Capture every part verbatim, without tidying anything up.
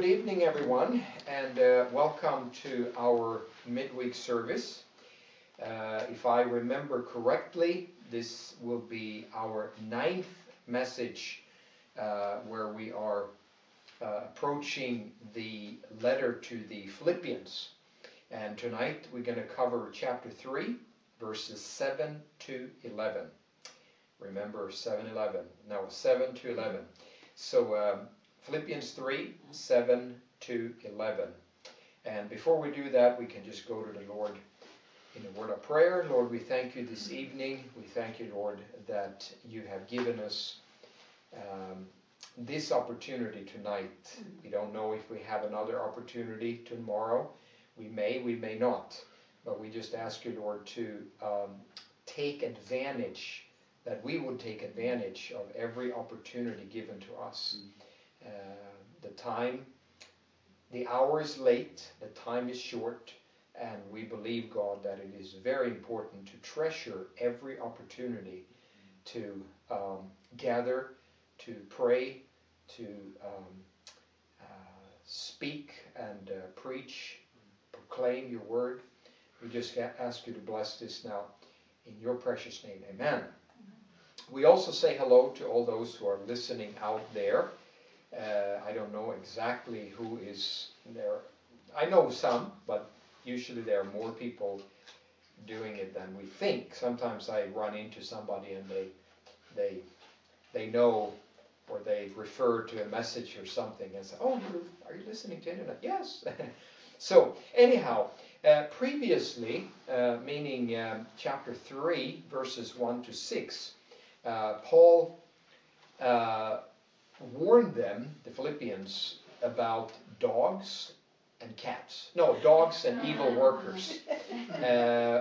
good evening, everyone, and uh, welcome to our midweek service. Uh, if I remember correctly, this will be our ninth message uh, where we are uh, approaching the letter to the Philippians. And tonight we're going to cover chapter three, verses seven to eleven. Remember, seven eleven. No, seven to eleven. So, um, Philippians three, seven to eleven. And before we do that, we can just go to the Lord in a word of prayer. Lord, we thank you this evening. We thank you, Lord, that you have given us um, this opportunity tonight. We don't know if we have another opportunity tomorrow. We may, we may not. But we just ask you, Lord, to um, take advantage, that we would take advantage of every opportunity given to us. Uh, the time, the hour is late, the time is short, and we believe, God, that it is very important to treasure every opportunity to um, gather, to pray, to um, uh, speak and uh, preach, proclaim your word. We just ask you to bless this now in your precious name. Amen. We also say hello to all those who are listening out there. Uh, I don't know exactly who is there. I know some, but usually there are more people doing it than we think. Sometimes I run into somebody and they they they know, or they refer to a message or something and say, "Oh, you are you listening to internet?" Yes. So anyhow, uh, previously, uh, meaning um, chapter three, verses one to six, uh, Paul Uh, warned them, the Philippians, about dogs and cats. No, dogs and evil workers. Uh,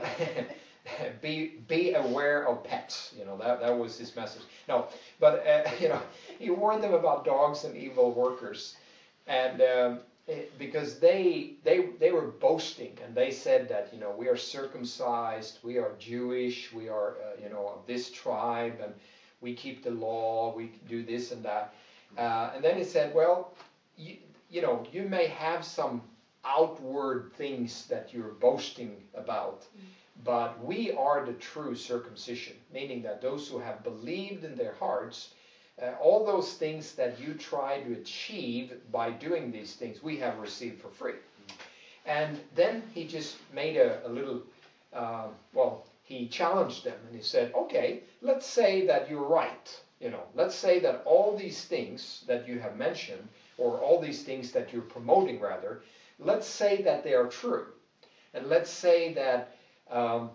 be be aware of pets. You know, that that was his message. No, but uh, you know, he warned them about dogs and evil workers, and um, it, because they they they were boasting, and they said that, you know, we are circumcised, we are Jewish, we are uh, you know, of this tribe, and we keep the law, we do this and that. Uh, and then he said, well, you, you know, you may have some outward things that you're boasting about, but we are the true circumcision, meaning that those who have believed in their hearts, uh, all those things that you try to achieve by doing these things, we have received for free. And then he just made a, a little, uh, well, he challenged them and he said, okay, let's say that you're right. You know, let's say that all these things that you have mentioned, or all these things that you're promoting rather, let's say that they are true. And let's say that, um,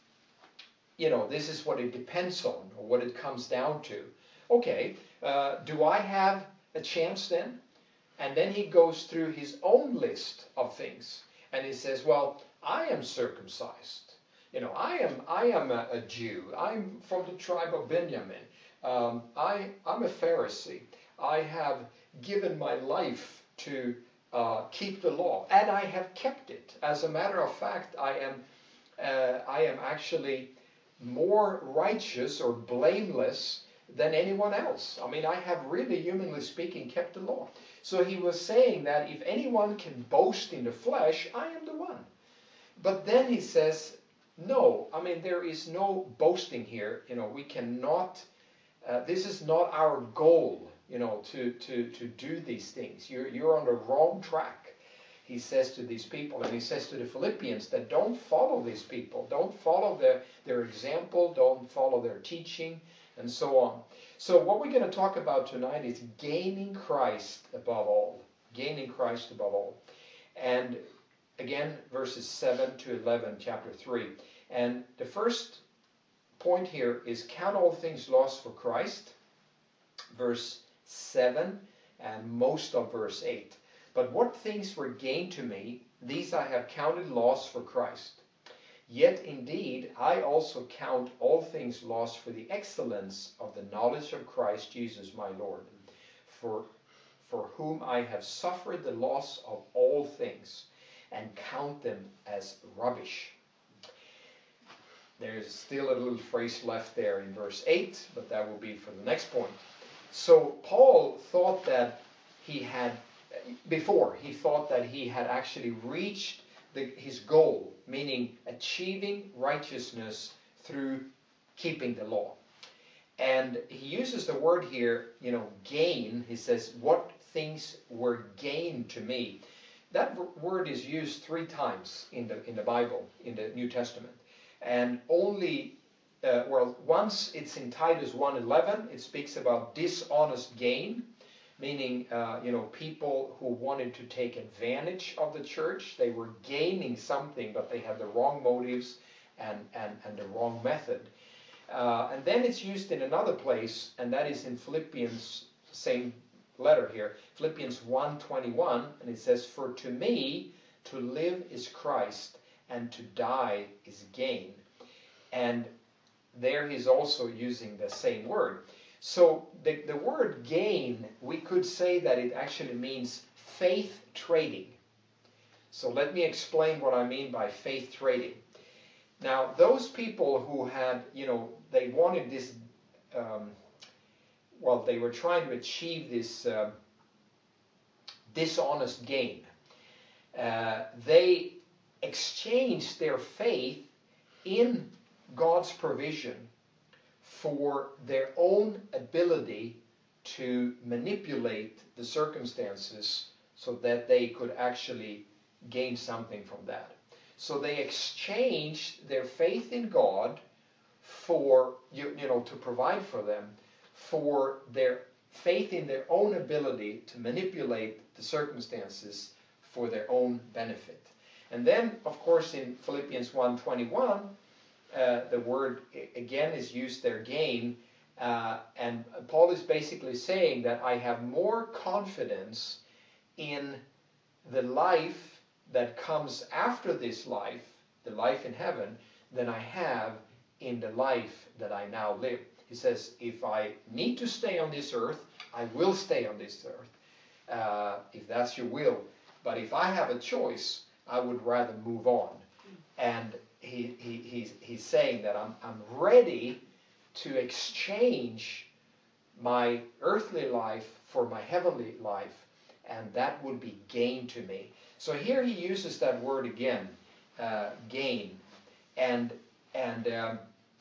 you know, this is what it depends on, or what it comes down to. Okay, uh, do I have a chance then? And then he goes through his own list of things. And he says, well, I am circumcised. You know, I am I am a, a Jew. I'm from the tribe of Benjamin. Um, I, I'm a Pharisee. I have given my life to uh, keep the law, and I have kept it. As a matter of fact, I am uh, I am actually more righteous or blameless than anyone else. I mean, I have really, humanly speaking, kept the law. So he was saying that if anyone can boast in the flesh, I am the one. But then he says, no, I mean, there is no boasting here. You know, we cannot, uh, this is not our goal, you know, to, to, to do these things. You're, you're on the wrong track, he says to these people. And he says to the Philippians that don't follow these people. Don't follow their, their example. Don't follow their teaching, and so on. So what we're going to talk about tonight is gaining Christ above all. Gaining Christ above all. And again, verses seven to eleven, chapter three. And the first point here is count all things lost for Christ, verse seven, and most of verse eight. But what things were gained to me, these I have counted loss for Christ. Yet indeed I also count all things lost for the excellence of the knowledge of Christ Jesus my Lord, for, for whom I have suffered the loss of all things, and count them as rubbish. There's still a little phrase left there in verse eight, but that will be for the next point. So Paul thought that he had before he thought that he had actually reached the, his goal, meaning achieving righteousness through keeping the law. And he uses the word here, you know, gain. He says, what things were gain to me. That word is used three times in the in the Bible, in the New Testament. And only, uh, well, once it's in Titus one eleven, it speaks about dishonest gain, meaning, uh, you know, people who wanted to take advantage of the church. They were gaining something, but they had the wrong motives and, and, and the wrong method. Uh, and then it's used in another place, and that is in Philippians, same letter here, Philippians one twenty-one, and it says, for to me to live is Christ, and to die is gain. And there he's also using the same word. So the, the word gain, we could say that it actually means faith trading. So let me explain what I mean by faith trading. Now, those people who had, you know, they wanted this, um, well, they were trying to achieve this uh, dishonest gain. Uh, they exchanged their faith in God's provision for their own ability to manipulate the circumstances so that they could actually gain something from that. So they exchanged their faith in God for, you, you know, to provide for them, for their faith in their own ability to manipulate the circumstances for their own benefit. And then, of course, in Philippians one twenty-one, uh, the word again is used there, gain, uh, and Paul is basically saying that I have more confidence in the life that comes after this life, the life in heaven, than I have in the life that I now live. He says, if I need to stay on this earth, I will stay on this earth, uh, if that's your will. But if I have a choice, I would rather move on. And he, he, he's, he's saying that I'm, I'm ready to exchange my earthly life for my heavenly life, and that would be gain to me. So here he uses that word again, uh, gain, and and um,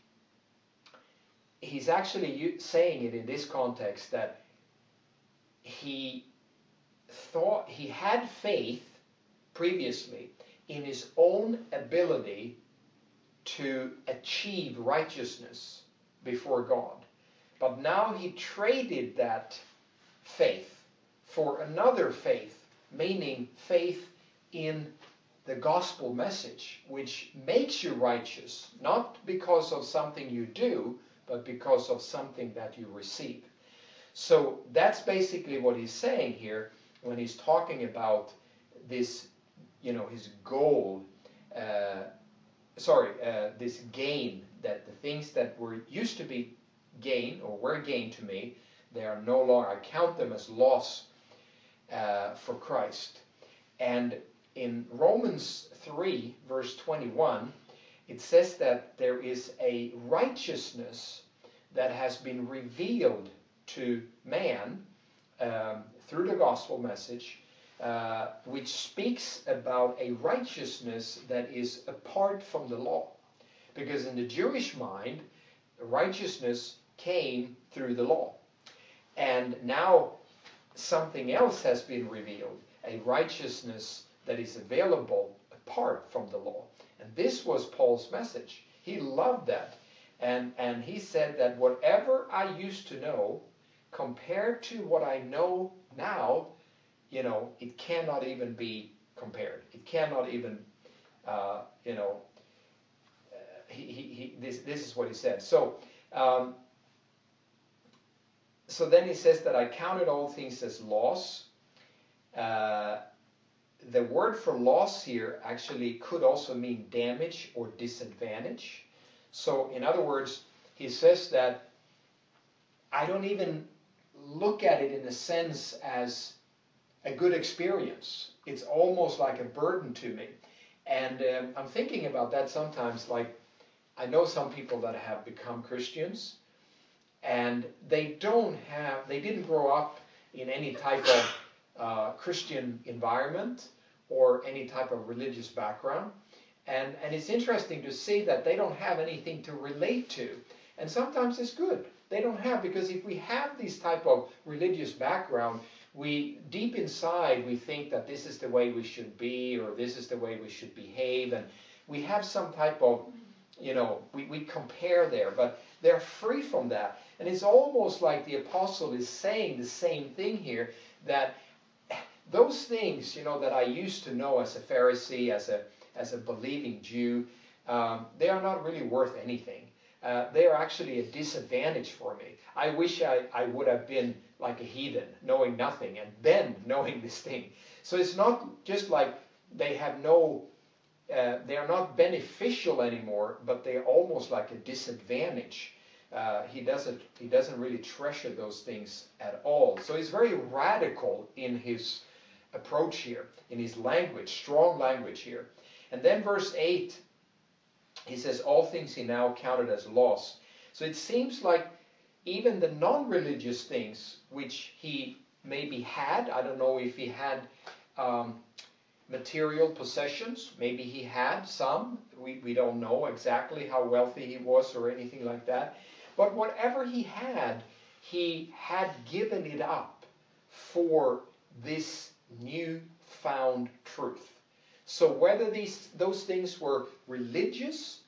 he's actually saying it in this context that he thought he had faith previously in his own ability to achieve righteousness before God. But now he traded that faith for another faith, meaning faith in the gospel message, which makes you righteous, not because of something you do, but because of something that you receive. So that's basically what he's saying here when he's talking about this, you know, his goal, uh, sorry, uh, this gain, that the things that were used to be gain or were gain to me, they are no longer, I count them as loss uh, for Christ. And in Romans three, verse twenty-one, it says that there is a righteousness that has been revealed to man um, through the gospel message, uh, which speaks about a righteousness that is apart from the law. Because in the Jewish mind, righteousness came through the law. And now something else has been revealed, a righteousness that is available apart from the law. And this was Paul's message. He loved that. And, and he said that whatever I used to know, compared to what I know now, you know, it cannot even be compared. It cannot even, uh, you know, uh, he, he, he, this, this is what he said. So, um, so then he says that I counted all things as loss. Uh, the word for loss here actually could also mean damage or disadvantage. So in other words, he says that I don't even look at it in a sense as a good experience. It's almost like a burden to me. And um, I'm thinking about that sometimes. Like, I know some people that have become Christians, and they don't have, they didn't grow up in any type of uh, Christian environment or any type of religious background. And, and it's interesting to see that they don't have anything to relate to. And sometimes it's good. They don't have, because if we have this type of religious background, we deep inside we think that this is the way we should be, or this is the way we should behave, and we have some type of, you know, we, we compare there, but they're free from that. And it's almost like the apostle is saying the same thing here, that those things, you know, that I used to know as a Pharisee, as a as a believing Jew, um, they are not really worth anything. Uh, they are actually a disadvantage for me. I wish I, I would have been like a heathen, knowing nothing, and then knowing this thing. So it's not just like they have no, uh, they are not beneficial anymore, but they're almost like a disadvantage. Uh, he doesn't he doesn't really treasure those things at all. So he's very radical in his approach here, in his language, strong language here. And then verse eight, he says, all things he now counted as loss. So it seems like even the non-religious things which he maybe had, I don't know if he had um, material possessions, maybe he had some, we, we don't know exactly how wealthy he was or anything like that, but whatever he had, he had given it up for this new-found truth. So whether these those things were religious,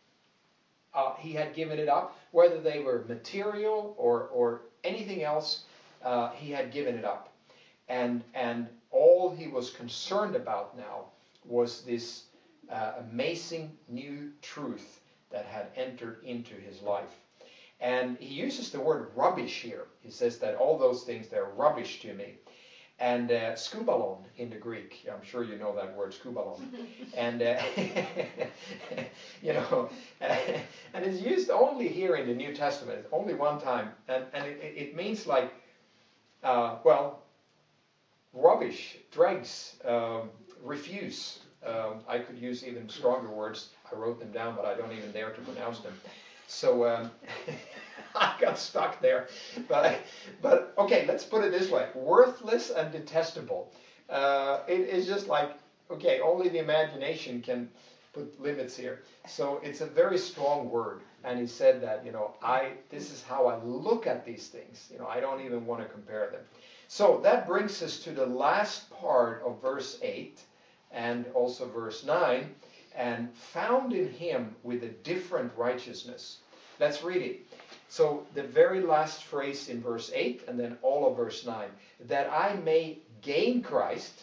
uh, he had given it up. Whether they were material or or anything else, uh, he had given it up. And and all he was concerned about now was this uh, amazing new truth that had entered into his life. And he uses the word rubbish here. He says that all those things, they're rubbish to me. And uh, skubalon in the Greek, I'm sure you know that word, skubalon. And, uh, you know, and it's used only here in the New Testament, only one time. And, and it, it means like, uh, well, rubbish, dregs, um, refuse. Um, I could use even stronger words. I wrote them down, but I don't even dare to pronounce them. So um, I got stuck there. But, but okay, let's put it this way. Worthless and detestable. Uh, it is just like, okay, only the imagination can put limits here. So it's a very strong word. And he said that, you know, I this is how I look at these things. You know, I don't even want to compare them. So that brings us to the last part of verse eight and also verse nine. And found in him with a different righteousness. Let's read it. So the very last phrase in verse eight and then all of verse nine. That I may gain Christ.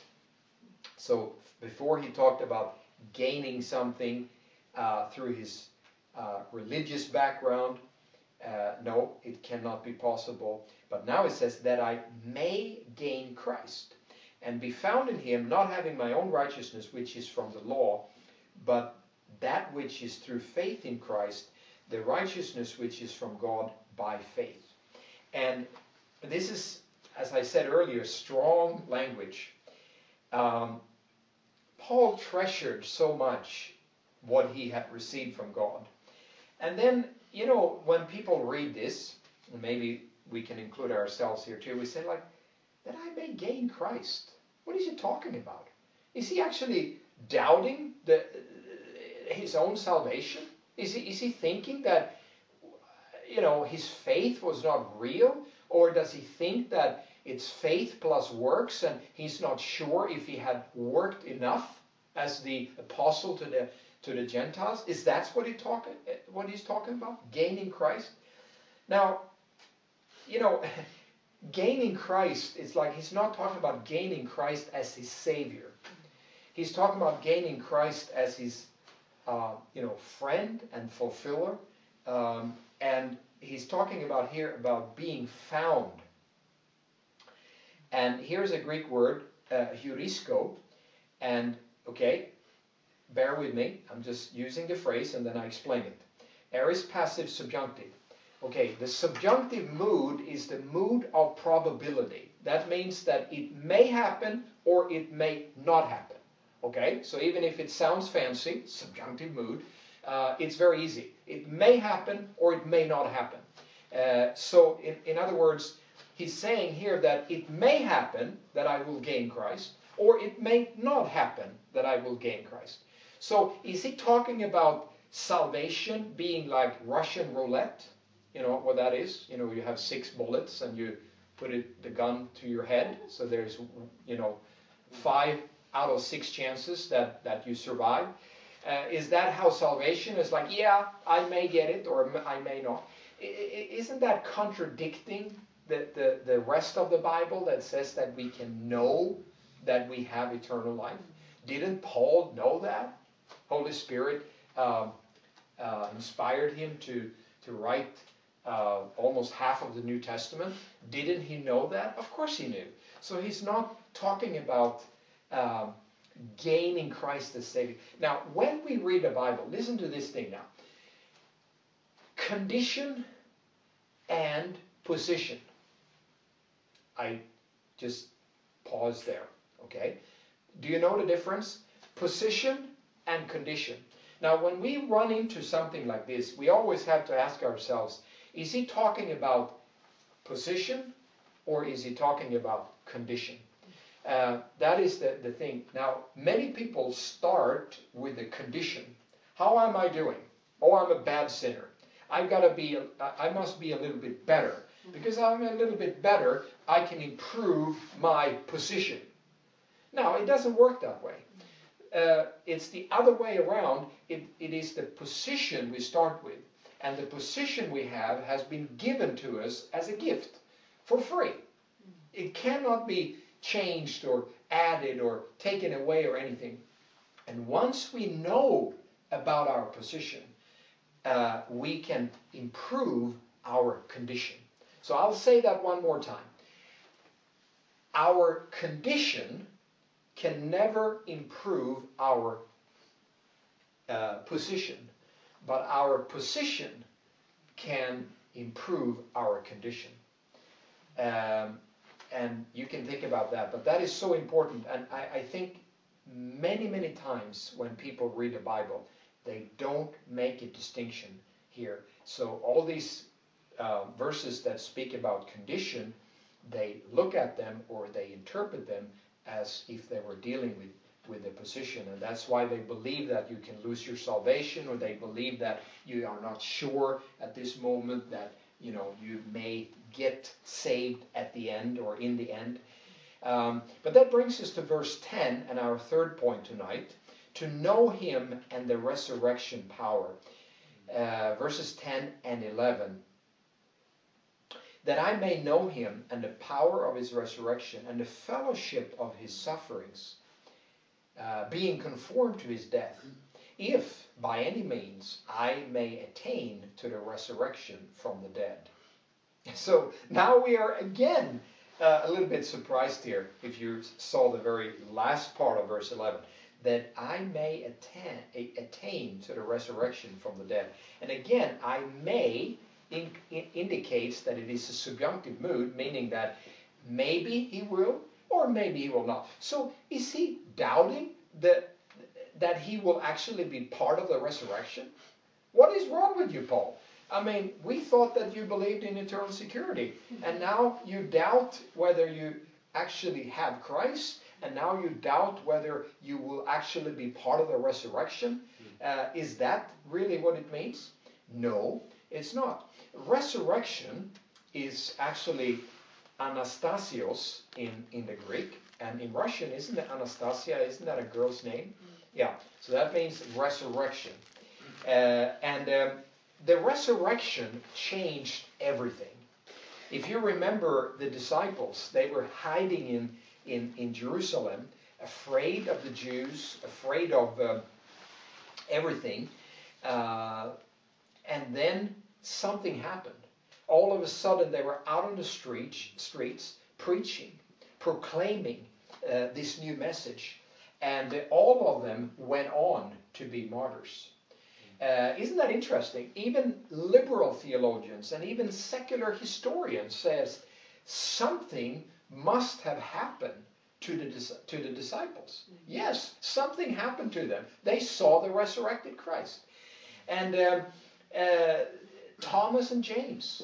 So before he talked about gaining something uh, through his uh, religious background. Uh, no, it cannot be possible. But now it says that I may gain Christ and be found in him, not having my own righteousness, which is from the law, but that which is through faith in Christ, the righteousness which is from God by faith. And this is, as I said earlier, strong language. Um, Paul treasured so much what he had received from God. And then, you know, when people read this, maybe we can include ourselves here too, we say like, that I may gain Christ. What is he talking about? Is he actually doubting the, his own salvation? Is he, is he thinking that, you know, his faith was not real? Or does he think that it's faith plus works and he's not sure if he had worked enough as the apostle to the to the Gentiles? Is that what, he talk, what he's talking about? Gaining Christ? Now, you know, gaining Christ, it's like he's not talking about gaining Christ as his Savior. He's talking about gaining Christ as his, uh, you know, friend and fulfiller. Um, and he's talking about here about being found. And here's a Greek word, uh, heurisko. And, okay, bear with me. I'm just using the phrase and then I explain it. Aorist passive subjunctive. Okay, the subjunctive mood is the mood of probability. That means that it may happen or it may not happen. Okay, so even if it sounds fancy, subjunctive mood, uh, it's very easy. It may happen or it may not happen. Uh, so in, in other words, he's saying here that it may happen that I will gain Christ, or it may not happen that I will gain Christ. So is he talking about salvation being like Russian roulette? You know what that is? You know, you have six bullets and you put it, the gun to your head. So there's, you know, five out of six chances that, that you survive. Uh, is that how salvation is like, yeah, I may get it or I may not? I, I, isn't that contradicting the, the, the rest of the Bible that says that we can know that we have eternal life? Didn't Paul know that? Holy Spirit um, uh, inspired him to, to write uh, almost half of the New Testament. Didn't he know that? Of course he knew. So he's not talking about um, gaining Christ as Savior. Now, when we read the Bible, listen to this thing now. Condition and position. I just pause there, okay? Do you know the difference? Position and condition. Now, when we run into something like this, we always have to ask ourselves, is he talking about position or is he talking about condition? Uh, that is the, the thing. Now, many people start with the condition. How am I doing? Oh, I'm a bad sinner. I've got to be, a, I must be a little bit better. Because I'm a little bit better, I can improve my position. Now, it doesn't work that way. Uh, it's the other way around. It, it is the position we start with. And the position we have has been given to us as a gift for free. It cannot be changed or added or taken away or anything. And once we know about our position, uh, we can improve our condition. So I'll say that one more time. Our condition can never improve our uh, position, but our position can improve our condition. Um, and you can think about that, but that is so important. And I, I think many, many times when people read the Bible, they don't make a distinction here. So all these uh, verses that speak about condition, they look at them or they interpret them as if they were dealing with, with the position. And that's why they believe that you can lose your salvation, or they believe that you are not sure at this moment that, you know, you may get saved at the end or in the end. Um, but that brings us to verse ten and our third point tonight, to know him and the resurrection power. Uh, verses ten and eleven. That I may know him and the power of his resurrection and the fellowship of his sufferings, uh, being conformed to his death, if by any means I may attain to the resurrection from the dead. So now we are again uh, a little bit surprised here, if you saw the very last part of verse eleven, that I may attain, attain to the resurrection from the dead. And again, I may In, in, indicates that it is a subjunctive mood, meaning that maybe he will or maybe he will not. So is he doubting that, that he will actually be part of the resurrection? What is wrong with you, Paul? I mean, we thought that you believed in eternal security, and now you doubt whether you actually have Christ, and now you doubt whether you will actually be part of the resurrection. Uh, is that really what it means? No, it's not. Resurrection is actually Anastasios in, in the Greek, and in Russian, isn't it Anastasia? Isn't that a girl's name? Yeah, so that means resurrection. Uh, and um, the resurrection changed everything. If you remember the disciples, they were hiding in, in, in Jerusalem, afraid of the Jews, afraid of uh, everything. Uh, and then something happened. All of a sudden they were out on the street, streets preaching, proclaiming uh, this new message. And uh, all of them went on to be martyrs. Uh, isn't that interesting? Even liberal theologians and even secular historians says something must have happened to the, to the disciples. Yes, something happened to them. They saw the resurrected Christ. And um, uh, Thomas and James,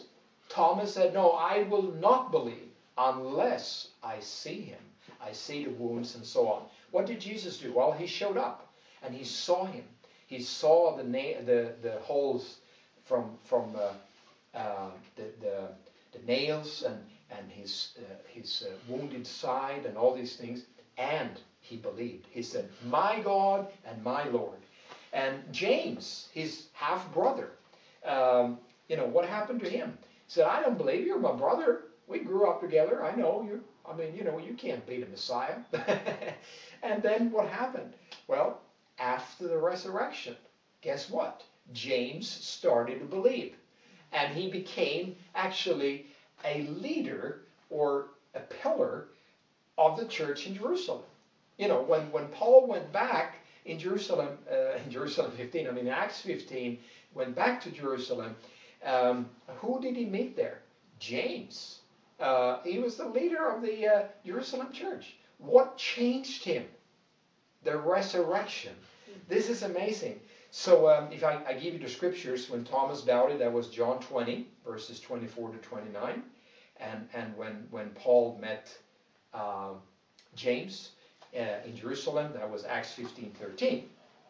Thomas said, no, I will not believe unless I see him. I see the wounds and so on. What did Jesus do? Well, he showed up and he saw him. He saw the na- the, the holes from from uh, uh, the, the the nails and and his uh, his uh, wounded side and all these things, and he believed. He said, "My God and my Lord." And James, his half brother, um, you know, what happened to him? He said, "I don't believe you're my brother. We grew up together. I know you. I mean, you know, you can't be the Messiah." And then what happened? Well, after the resurrection, guess what? James started to believe. And he became actually a leader or a pillar of the church in Jerusalem. You know, when, when Paul went back in Jerusalem, uh, in Jerusalem fifteen, I mean Acts fifteen, went back to Jerusalem, um, who did he meet there? James. Uh, he was the leader of the uh, Jerusalem church. What changed him? The resurrection. This is amazing. So um, if I, I give you the scriptures, when Thomas doubted, that was John twenty, verses twenty-four to twenty-nine. And, and when, when Paul met uh, James uh, in Jerusalem, that was Acts fifteen thirteen.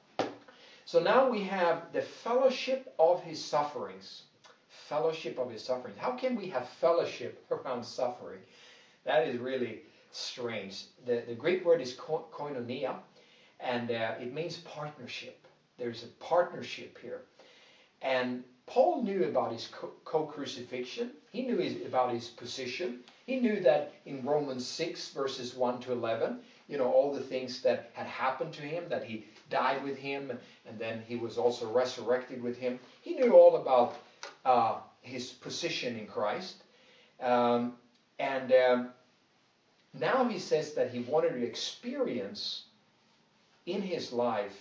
So now we have the fellowship of his sufferings. Fellowship of his sufferings. How can we have fellowship around suffering? That is really strange. The, the Greek word is ko- koinonia, and uh, it means partnership. There's a partnership here. And Paul knew about his co-crucifixion. He knew his, about his position. He knew that in Romans six, verses one to eleven, you know, all the things that had happened to him, that he died with him, and then he was also resurrected with him. He knew all about uh, his position in Christ. Um, and um, now he says that he wanted to experience in his life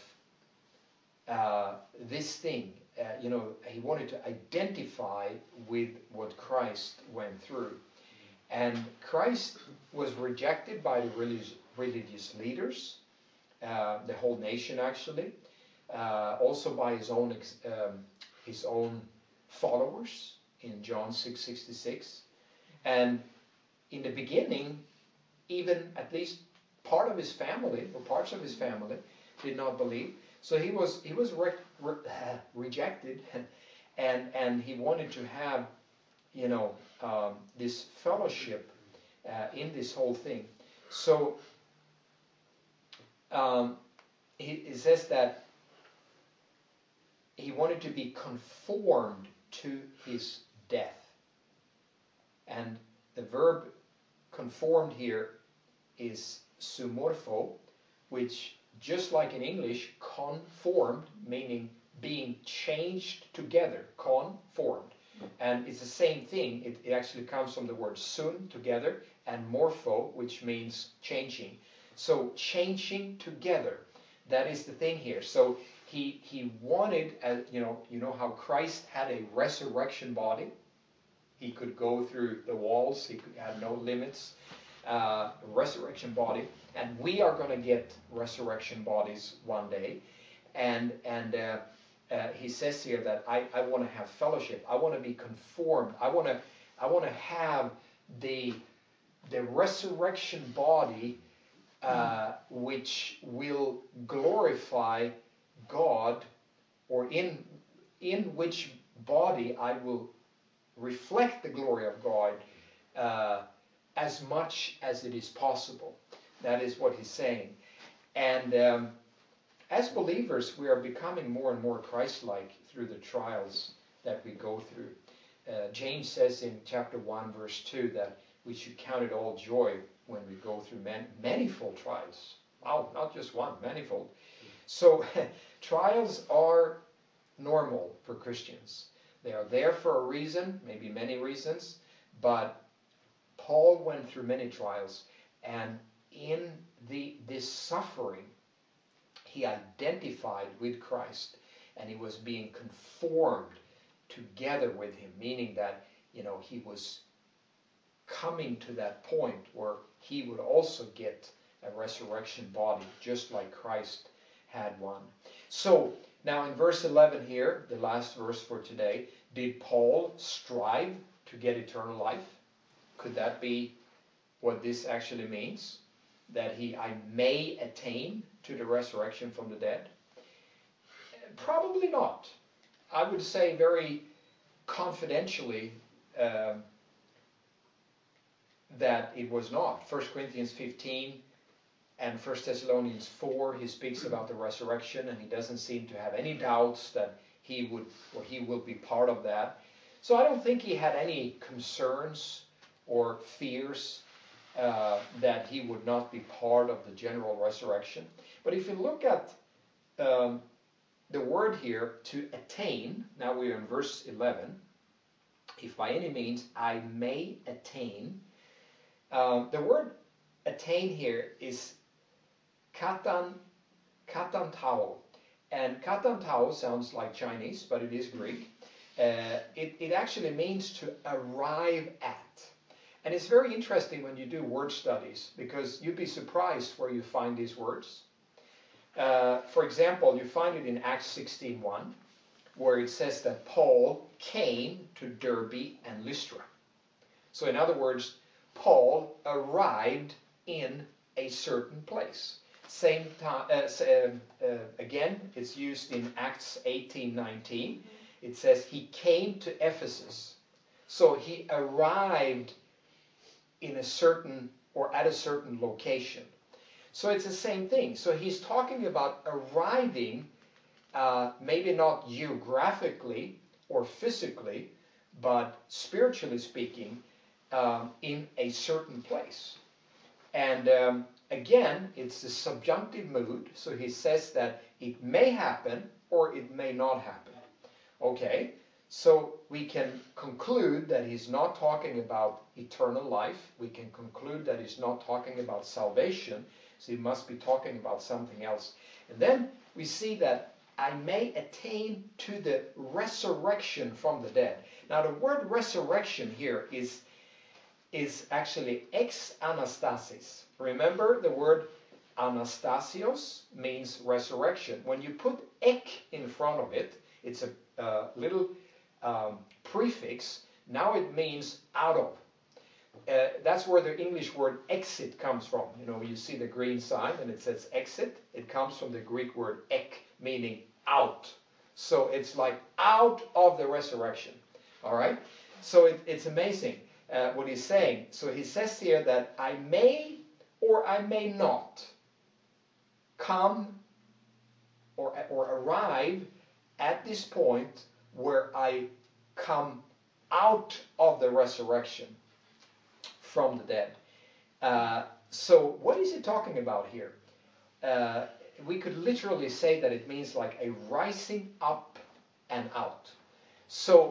uh, this thing. Uh, you know, he wanted to identify with what Christ went through. And Christ was rejected by the religious, religious leaders, uh, the whole nation actually, uh, also by his own ex- um, his own followers in John six sixty-six. And in the beginning, even at least part of his family, or parts of his family, did not believe. So he was he was re- re- rejected, and and he wanted to have, you know, um, this fellowship uh, in this whole thing. So um, he, he says that he wanted to be conformed to his death, and the verb conformed here is sumorpho, which, just like in English, conformed, meaning being changed together, conformed. And it's the same thing. It, it actually comes from the word sun, together, and morpho, which means changing. So changing together, that is the thing here. So he he wanted, uh, you know, you know how Christ had a resurrection body. He could go through the walls. He could, had no limits. Uh, resurrection body, and we are going to get resurrection bodies one day. And and uh, uh, he says here that I, I want to have fellowship. I want to be conformed. I want to I want to have the the resurrection body, uh, which will glorify God, or in in which body I will reflect the glory of God uh, as much as it is possible. That is what he's saying. And um, as believers, we are becoming more and more Christ-like through the trials that we go through. Uh, James says in chapter one, verse two, that we should count it all joy when we go through man- manifold trials. Wow, not just one, manifold. So trials are normal for Christians. They are there for a reason, maybe many reasons, but Paul went through many trials, and in the this suffering, he identified with Christ, and he was being conformed together with him, meaning that, you know, he was coming to that point where he would also get a resurrection body, just like Christ had one. So now in verse eleven here, the last verse for today, did Paul strive to get eternal life? Could that be what this actually means? That he, I may attain to the resurrection from the dead? Probably not. I would say very confidentially um, that it was not. First Corinthians fifteen and First Thessalonians four, he speaks about the resurrection, and he doesn't seem to have any doubts that he would or he will be part of that. So I don't think he had any concerns or fears uh, that he would not be part of the general resurrection. But if you look at um, the word here, to attain, now we're in verse eleven, if by any means I may attain, um, the word attain here is katan, katantao. And katantao sounds like Chinese, but it is Greek. Uh, it, it actually means to arrive at. And it's very interesting when you do word studies, because you'd be surprised where you find these words. Uh, for example, you find it in Acts sixteen one, where it says that Paul came to Derbe and Lystra. So in other words, Paul arrived in a certain place. Same time, uh, uh, uh, again, it's used in Acts eighteen nineteen. It says he came to Ephesus. So he arrived in a certain or at a certain location. So it's the same thing. So he's talking about arriving, uh, maybe not geographically or physically, but spiritually speaking, um, in a certain place. And um, again, it's a subjunctive mood. So he says that it may happen or it may not happen. Okay, so we can conclude that he's not talking about eternal life. We can conclude that he's not talking about salvation. So he must be talking about something else. And then we see that I may attain to the resurrection from the dead. Now the word resurrection here is, is actually ex anastasis. Remember, the word anastasios means resurrection. When you put ek in front of it, it's a uh, little um, prefix. Now it means out of. Uh, that's where the English word exit comes from. You know, you see the green sign and it says exit. It comes from the Greek word ek, meaning out. So it's like out of the resurrection. All right? So it, it's amazing uh, what he's saying. So he says here that I may or I may not come or, or arrive at this point where I come out of the resurrection from the dead. Uh, so what is he talking about here? Uh, we could literally say that it means like a rising up and out. So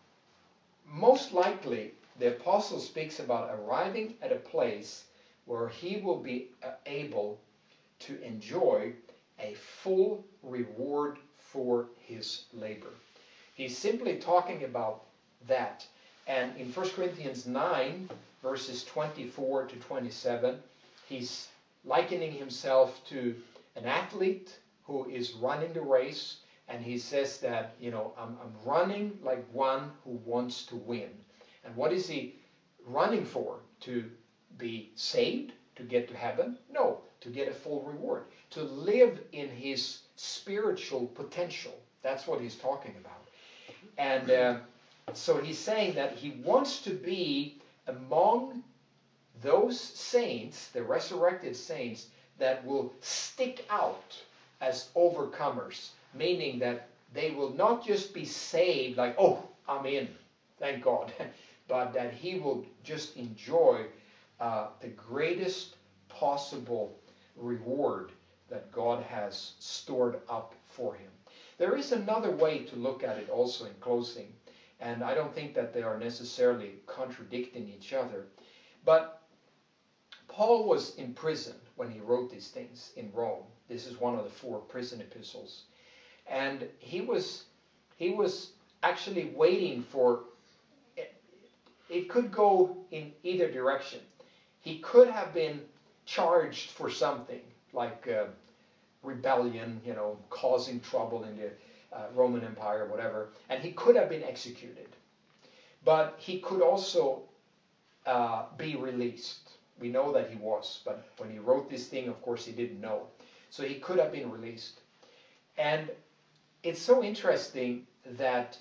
most likely the apostle speaks about arriving at a place where he will be uh, able to enjoy a full reward for his labor. He's simply talking about that. And in First Corinthians nine, verses twenty-four to twenty-seven, he's likening himself to an athlete who is running the race. And he says that, you know, I'm, I'm running like one who wants to win. And what is he running for? To be saved? To get to heaven? No, to get a full reward. To live in his spiritual potential. That's what he's talking about. And uh, so he's saying that he wants to be among those saints, the resurrected saints, that will stick out as overcomers. Meaning that they will not just be saved like, oh, I'm in, thank God. But that he will just enjoy uh, the greatest possible reward that God has stored up for him. There is another way to look at it also in closing, and I don't think that they are necessarily contradicting each other. But Paul was in prison when he wrote these things in Rome. This is one of the four prison epistles. And he was, he was actually waiting for, it, it could go in either direction. He could have been charged for something, like uh, rebellion, you know, causing trouble in the uh, Roman Empire, whatever, and he could have been executed. but he could also uh, be released. We know that he was, but when he wrote this thing, of course, he didn't know. So he could have been released. And it's so interesting that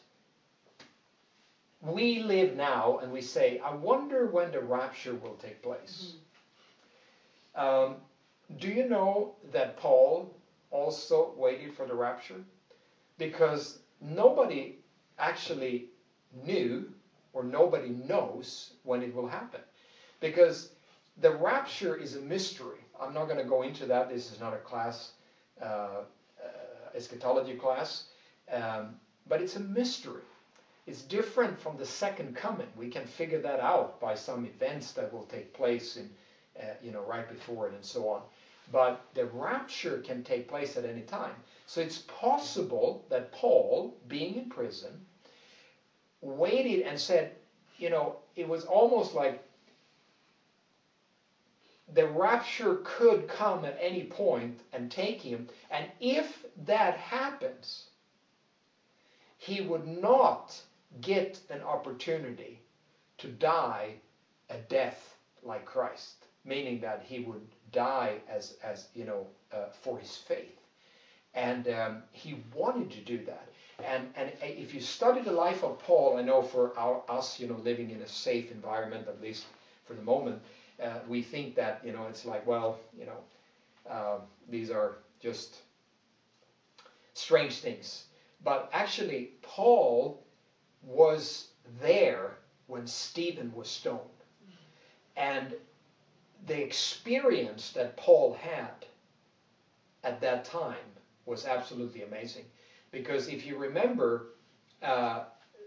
we live now and we say, I wonder when the rapture will take place. Mm-hmm. Um, do you know that Paul also waited for the rapture? Because nobody actually knew, or nobody knows when it will happen. Because the rapture is a mystery. I'm not going to go into that. This is not a class, uh, uh, eschatology class. Um, but it's a mystery. It's different from the second coming. We can figure that out by some events that will take place in, uh, you know, right before it and so on. But the rapture can take place at any time. So it's possible that Paul, being in prison, waited and said, you know, it was almost like the rapture could come at any point and take him. And if that happens, he would not get an opportunity to die a death like Christ, meaning that he would die as, as you know, uh, for his faith. And um, he wanted to do that. And, and if you study the life of Paul, I know for our, us, you know, living in a safe environment, at least for the moment, uh, we think that, you know, it's like, well, you know, uh, these are just strange things. But actually, Paul was there when Stephen was stoned. And the experience that Paul had at that time was absolutely amazing. Because if you remember, uh,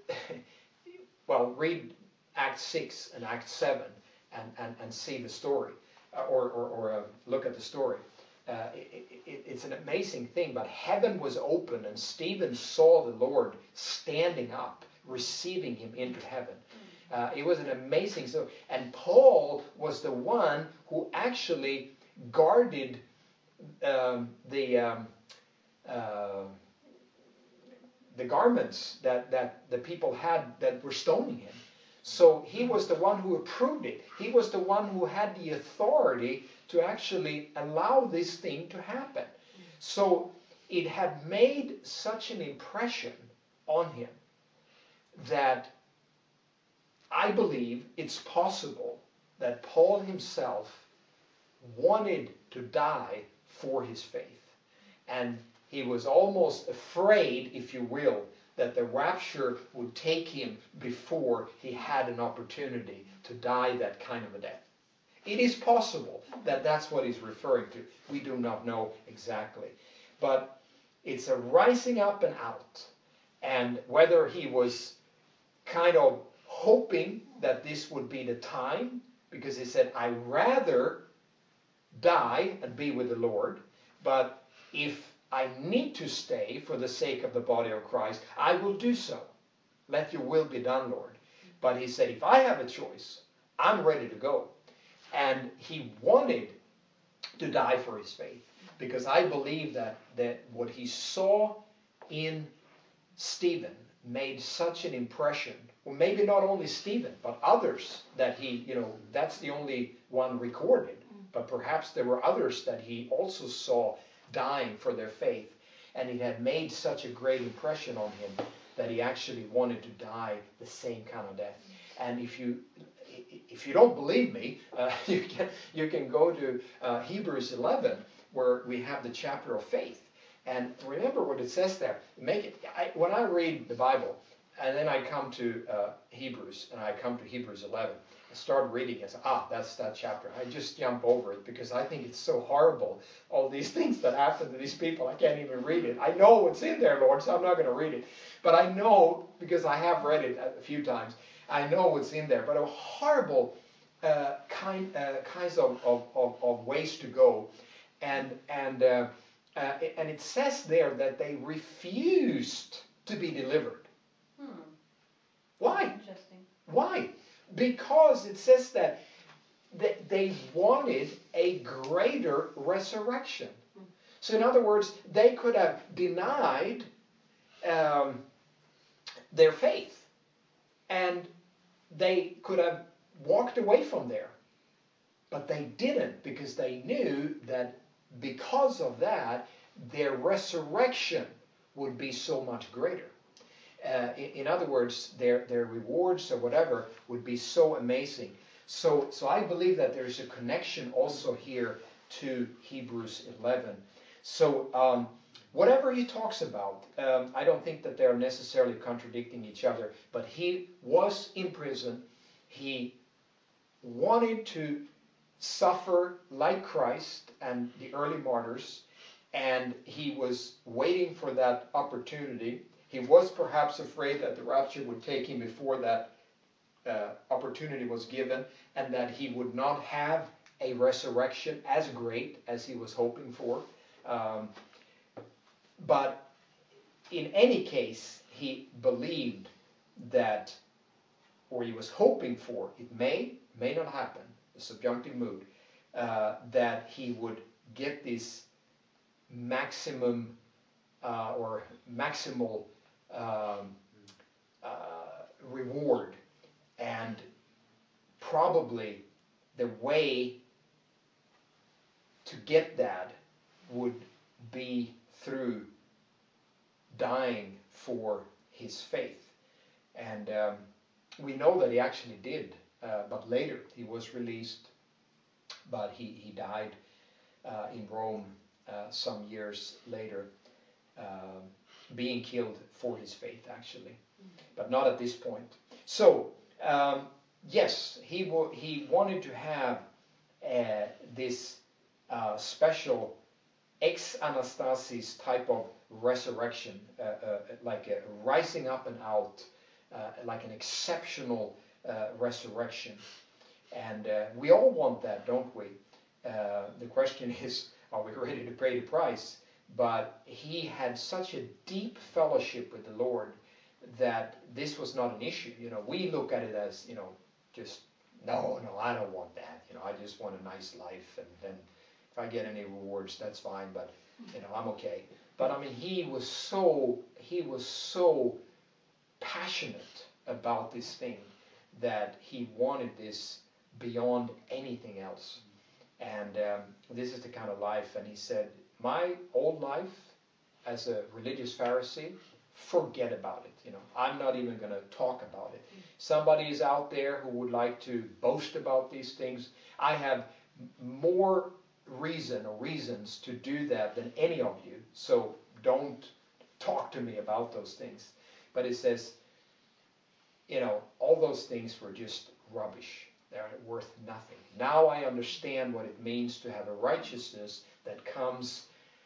well, read Act six and Act seven and, and, and see the story, uh, or, or, or uh, look at the story. Uh, it, it, it's an amazing thing, but heaven was open and Stephen saw the Lord standing up, receiving him into heaven. Uh, it was an amazing story. And Paul was the one who actually guarded um, the um, uh, the garments that, that the people had that were stoning him. So he was the one who approved it. He was the one who had the authority to actually allow this thing to happen. So it had made such an impression on him that I believe it's possible that Paul himself wanted to die for his faith. And he was almost afraid, if you will, that the rapture would take him before he had an opportunity to die that kind of a death. It is possible that that's what he's referring to. We do not know exactly. But it's a rising up and out. And whether he was kind of hoping that this would be the time, because he said, I'd rather die and be with the Lord, but if I need to stay for the sake of the body of Christ, I will do so. Let your will be done, Lord. But he said, if I have a choice, I'm ready to go. And he wanted to die for his faith, because I believe that, that what he saw in Stephen made such an impression. Well, maybe not only Stephen, but others that he, you know, that's the only one recorded. But perhaps there were others that he also saw dying for their faith. And it had made such a great impression on him that he actually wanted to die the same kind of death. And if you if you don't believe me, uh, you can you can go to uh, Hebrews eleven, where we have the chapter of faith. And remember what it says there. Make it. I, when I read the Bible, and then I come to uh, Hebrews, and I come to Hebrews eleven, I start reading it. Ah, that's that chapter. I just jump over it because I think it's so horrible. All these things that happen to these people, I can't even read it. I know what's in there, Lord, so I'm not going to read it. But I know, because I have read it a few times, I know what's in there. But a horrible uh, kind uh, kinds of, of, of, of ways to go, and and. Uh, Uh, and it says there that they refused to be delivered. Hmm. Why? Interesting. Why? Because it says that they, they wanted a greater resurrection. Hmm. So in other words, they could have denied um, their faith. And they could have walked away from there. But they didn't, because they knew that because of that, their resurrection would be so much greater. Uh, in, in other words, their, their rewards or whatever would be so amazing. So, so I believe that there's a connection also here to Hebrews eleven. So um, whatever he talks about, um, I don't think that they're necessarily contradicting each other, but he was in prison. He wanted to suffer like Christ and the early martyrs, and he was waiting for that opportunity. He was perhaps afraid that the rapture would take him before that uh, opportunity was given, and that he would not have a resurrection as great as he was hoping for. Um, but in any case, he believed that, or he was hoping for, it may, may not happen, the subjunctive mood, uh, that he would get this maximum uh, or maximal um, uh, reward. And probably the way to get that would be through dying for his faith. And um, we know that he actually did, uh, but later he was released, but he, he died uh, in Rome uh, some years later, um, being killed for his faith actually, but not at this point. So, um, yes, he, w- he wanted to have uh, this uh, special ex anastasis type of resurrection, uh, uh, like a rising up and out, uh, like an exceptional uh, resurrection. And uh, we all want that, don't we? Uh, the question is, are we ready to pay the price? But he had such a deep fellowship with the Lord that this was not an issue. You know, we look at it as, you know, just, no, no, I don't want that. You know, I just want a nice life, and then if I get any rewards, that's fine, but, you know, I'm okay. But, I mean, he was so, he was so passionate about this thing that he wanted this beyond anything else. And um, this is the kind of life, and he said, my old life as a religious Pharisee, forget about it. You know, I'm not even going to talk about it. Somebody is out there who would like to boast about these things. I have more reason or reasons to do that than any of you, so don't talk to me about those things. But it says, you know, all those things were just rubbish. They're worth nothing. Now I understand what it means to have a righteousness that comes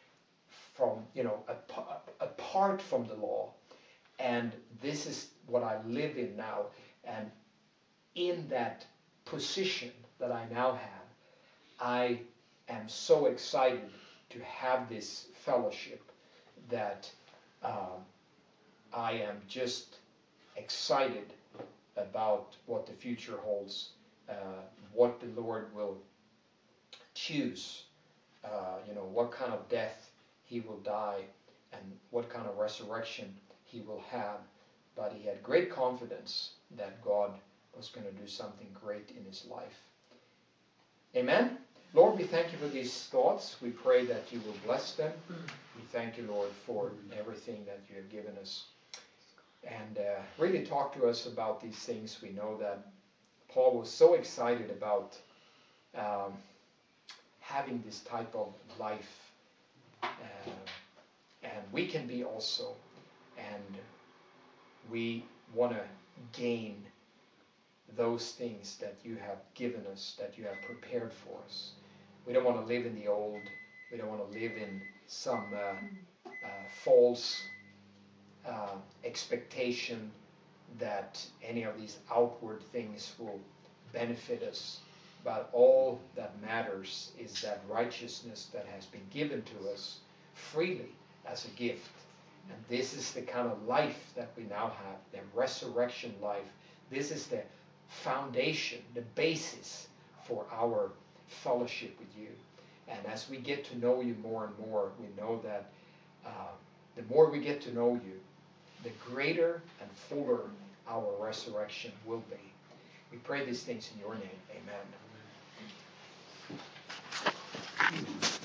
from, you know, ap- apart from the law. And this is what I live in now. And in that position that I now have, I am so excited to have this fellowship that um, I am just excited about what the future holds, uh, what the Lord will choose, uh, you know, what kind of death he will die, and what kind of resurrection he will have. But he had great confidence that God was going to do something great in his life. Amen? Lord, we thank you for these thoughts. We pray that you will bless them. We thank you, Lord, for everything that you have given us. And uh, really talk to us about these things. We know that Paul was so excited about um, having this type of life. Uh, and we can be also. And we want to gain those things that you have given us, that you have prepared for us. We don't want to live in the old. We don't want to live in some uh, uh, false uh, expectation that any of these outward things will benefit us. But all that matters is that righteousness that has been given to us freely as a gift. And this is the kind of life that we now have, the resurrection life. This is the foundation, the basis for our fellowship with you. And as we get to know you more and more, we know that uh, the more we get to know you, the greater and fuller our resurrection will be. We pray these things in your name. Amen.